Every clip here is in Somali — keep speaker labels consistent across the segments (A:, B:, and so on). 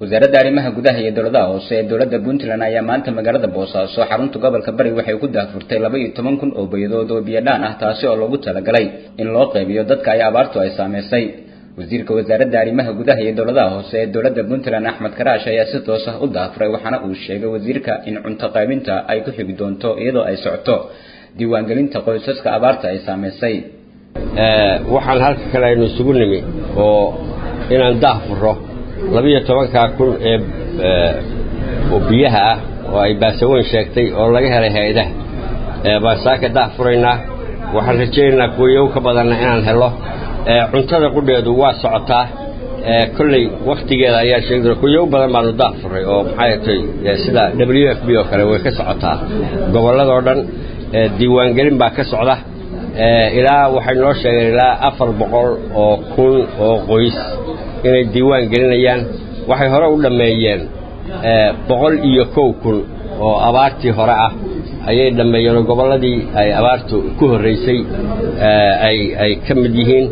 A: wasaaradda arrimaha gudaha iyo dawladaha hoose ee dawladda Puntland ayaa maanta magaalada Boosaaso xarunta gobolka Bari waxay ku daafurtay 12 oo bayadood oo biyadaan ah taasi oo loogu talagalay in loo qaybiyo dadka ay abaartu ay saameysay wasiirka wasaaradda arrimaha gudaha iyo dawladaha hoose ee dawladda Puntland Axmed Karaash ayaa si toos ah u daafuray waxaana uu sheegay wasiirka in cunto qaybinta ay ku xigi doonto iyadoo ay socoto diiwaangelinta qoysaska abaarta ay saameysay
B: waxaan halka kale aynu isugu nimi oo inaan daafuro 12,000 oo biyaha ah oo ay baasaweyn sheegtay oo laga helay hay'adaha baasaaka daafurayna waxaan rajaynaynaa kuwa ka badan inaan helo cuntada qudheedu waa socotaa kullay waqtigeeda ayaa sheegay kuwa badan baan daafuray oo maxay tahay sida WFP oo kale way ka socotaa gobolada oo dhan diiwaangelin baa ka socda ilaa waxay noo sheegay ilaa 400 oo kun oo qoys inay diiwaan gelinayaan waxay hore u dhameeyeen 101 kun oo abaartii hore ah ayay dhameeyeen goboladii ay abaartu ku horeysay ay ka mid yihiin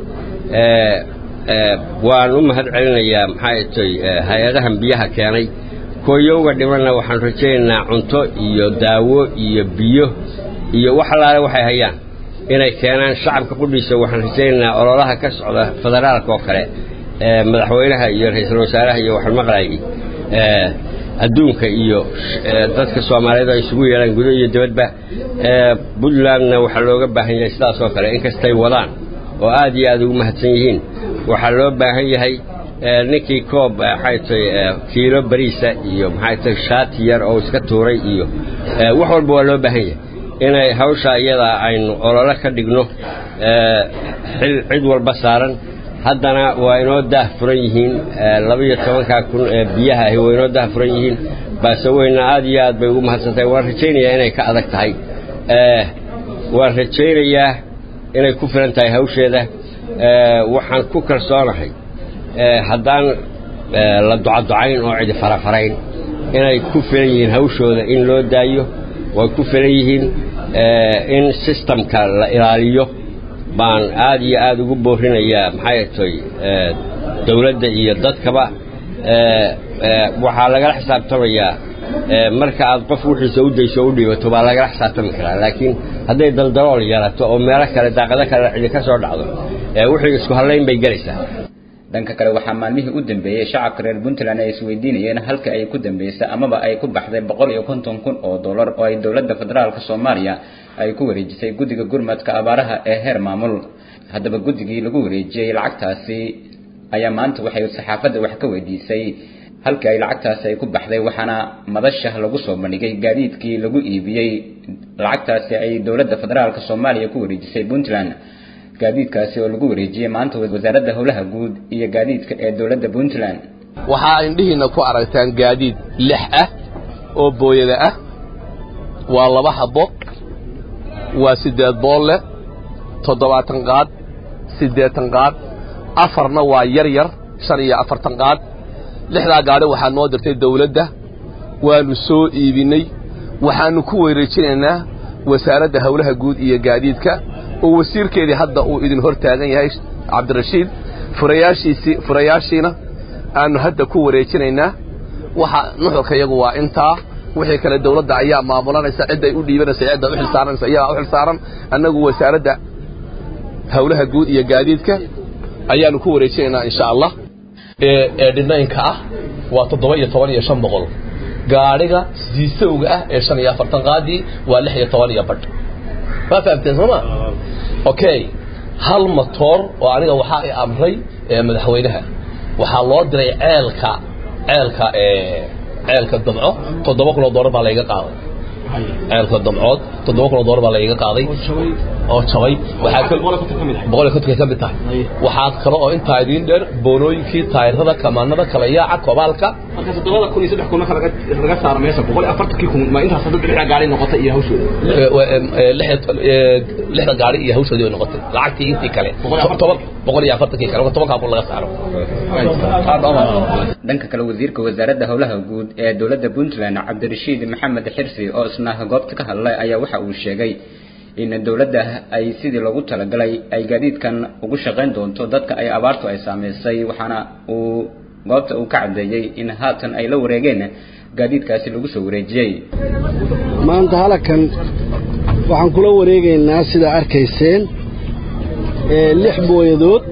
B: waan u mahad celinayaa maxay tahay hay'adahan biyaha keenay kooyowga dhimana waxaan rajaynaynaa cunto iyo daawo iyo biyo iyo wax laale waxay hayaan inay keenaan shacabka qudhiisa waxaan rajaynaynaa ololaha ka socda federaalka oo kale madaxweynaha iyo ra'iisul wasaaraha iyo waxaan maqlaayay adduunka iyo dadka Soomaaliyeed ay isugu yeelan gudaha iyo dibadba Puntlandna waxa looga baahan yahay sidaas oo kale in kastay wadaan oo aad iyo aad ugu mahadsan yihiin waxa loo baahan yahay ninkii koob xaytay kiilo bariisa iyo maxay tahay shaati yar oo iska tuuray iyo wax walba waa loo baahan yahay inay hawsha iyada aynu olole ka dhigno cid walba saaran haddana waa inoo daahfuran yihiin 12,000 ee biyaha ah waa inoo daahfuran yihiin baasaweyna aad iyo aad bay ugu mahadsantahay waan rajaynayaa inay ka adag tahay waan rajaynayaa inay ku filan tahay hawsheeda waxaan ku kalsoonahay haddaan la ducayn oo cid farafarayn inay ku filan yihiin hawshooda in loo daayo way ku filan yihiin in systemka la ilaaliyo baan aad iyo aad ugu boorinayaa maxay tahay dawladda iyo dadkaba waxa laga xisaabtamayaa marka aad qof wixiisa u dayso u dhibato baa laga xisaabtami karaa laakiin haday daldalool yarato oo meel kale daaqada kale cid ka soo dhacdo wixii isku haleyn bay galaysaa
A: dhanka kale waxa maalmihii u dambeeyay shacabka reer Puntland ay isweydiinayeen halka ay ku dambeysay amaba ay ku baxday 150,000 oo dollar oo ay dawladda federaalka Soomaaliya ay ku wareejisay guddiga gurmadka abaaraha ee heer maamul haddaba guddigii lagu wareejiyay lacagtaasi ayaa maanta waxay saxaafadda wax ka weydiisay halka ay lacagtaasi ay ku baxday waxaana madasha lagu soo bandhigay gaadiidkii lagu iibiyay lacagtaasi ay dawladda federaalka Soomaaliya ku wareejisay Puntland gaadiidkaasi oo lagu wareejiyay maanta wasaaradda howlaha guud iyo gaadiidka ee dawladda Puntland
C: waxa indhihiina ku aragtaan gaadiid 6 ah oo booyada ah waa 2 xabo waa 8 boolle 70 qaad 80 qaad afarna waa yar 45 qaad 6 gaari waxa noo dirtay dawladda waanu soo iibinay waxaanu ku wareejinaynaa wasaaradda howlaha guud iyo gaadiidka oo wasiirkeedii hadda uu idin hor taagan yahay Cabdirashiid furayaashiina aanu hadda ku wareejinaynaa waxa nuxurka iyagu waa intaa wixii kale dawladda ayaa maamulanaysa cid ay u dhiibanaysa cid ay u xilsaaranaysa ayaa u xilsaaran annagu wasaaradda howlaha guud iyo gaadiidka ayaanu ku wareejinaynaa insha Allah dhinaynka ah waa 17,500 gaariga siisowga ah ee 45 qaadi waa 16 badh ma fahamteen soma okay hal motor oo aniga waxa ay amray madaxweynaha waxa loo diray ceelka damco $7,000 baa laga qaaday ceelka damcood $7,000 baa laga qaaday oo jabay waxa ka mid tahay waxa kale oo inta idin dheer boonooyinkii taayirada kamaanada kala yaaca kobaalka
D: marka 7,000 laga saaro meesha 140 ma inta saddex dhinac gaari noqotay iyo hawshooda lixda gaari iyo hawshooda noqotay lacagtii intii kale 140 kale 10 laga saaro
A: dhanka kale wasiirka wasaaradda howlaha guud ee dawladda Puntland Cabdirashiid Maxamed Xirsi oo isna goobta ka hadlay ayaa waxa uu sheegay in dawladda ay sidii lagu talagalay ay gaadiidkan ugu shaqeyn doonto dadka ay abaartu ay saameysay waxaana uu goobta uu ka cadeeyay in haatan ay la wareegeen gaadiidkaasi lagu soo wareejiyay.
E: maanta halakan waxaan kula wareegaynaa sida arkayseen 6 booyadood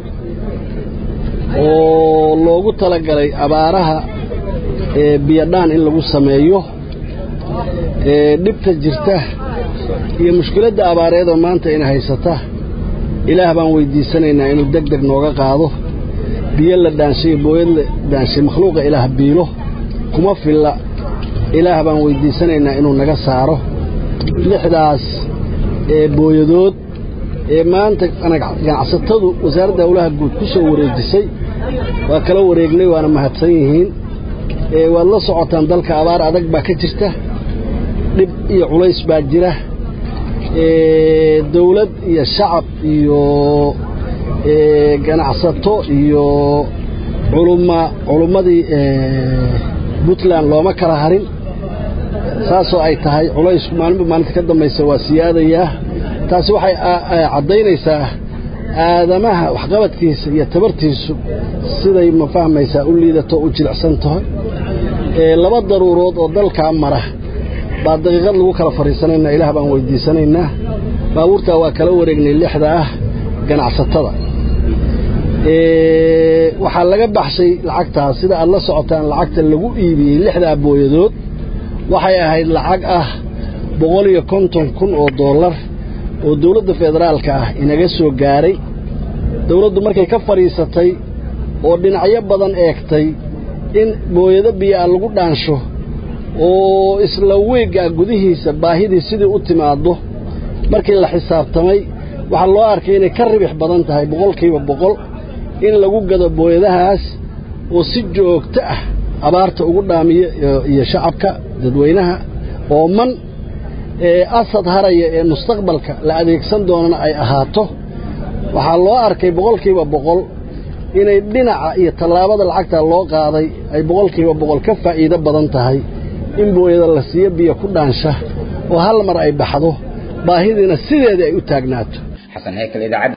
E: oo loogu talagalay abaaraha biyadaan in lagu sameeyo dhibta jirta iyo mushkiladda abaareed oo maanta in haysata ilaah baan weydiisanaynaa inuu degdeg nooga qaado biyo la dhaanshay booyad la dhaanshay makhluuqa ilaah biilo kuma filla ilaah baan weydiisanaynaa inuu naga saaro 6daas booyadood maanta ganacsatadu wasaaradda hawlaha guud ku soo wareejisay waa kala wareegnay waana mahadsan yihiin waad la socotaan dalka abaar adag baa ka jirta dhib iyo culays baa jira dawlad iyo shacab iyo ganacsato iyo culumadii Puntland looma kala harin saasoo ay tahay culays maalinta ka dambaysa waa siyaadaya taasi waxay cadeynaysaa aadamaha waxqabadkiisa iyo tabartiisu siday ma fahmaysaa u liidato u jilicsan tahay laba daruurood oo dalka mara baa daqiiqad lagu kala fariisanaynaa ilaah baan weydiisanaynaa baabuurta waa kala wareegnay 6da ganacsatada waxa laga baxshay lacagtaas sida aad la socotaan lacagta lagu iibiyay 6da booyadood waxay ahayd lacag $150,000 oo dawladda federaalka inaga soo gaaray dawladdu markay ka fariisatay oo dhinacyo badan eegtay in booyado biyo lagu dhaansho oo isla weega gudihiisa baahidii sidii u timaado markii la xisaabtamay waxa loo arkay inay ka ribix badan tahay 100% in lagu gado booyadahaas oo si joogto ah abaarta ugu dhaamiyo iyo shacabka dadweynaha oo man asad haraya ee mustaqbalka la adeegsan doonana ay ahaato waxa loo arkay 100% inay dhinaca iyo talaabada lacagta loo qaaday ay 100% ka faa'iido badan tahay in booyada la siiyo biyo ku dhaansha oo hal mar ay baxdo baahidina sideeda ay u taagnaato.
A: Xasan Heykal idaacad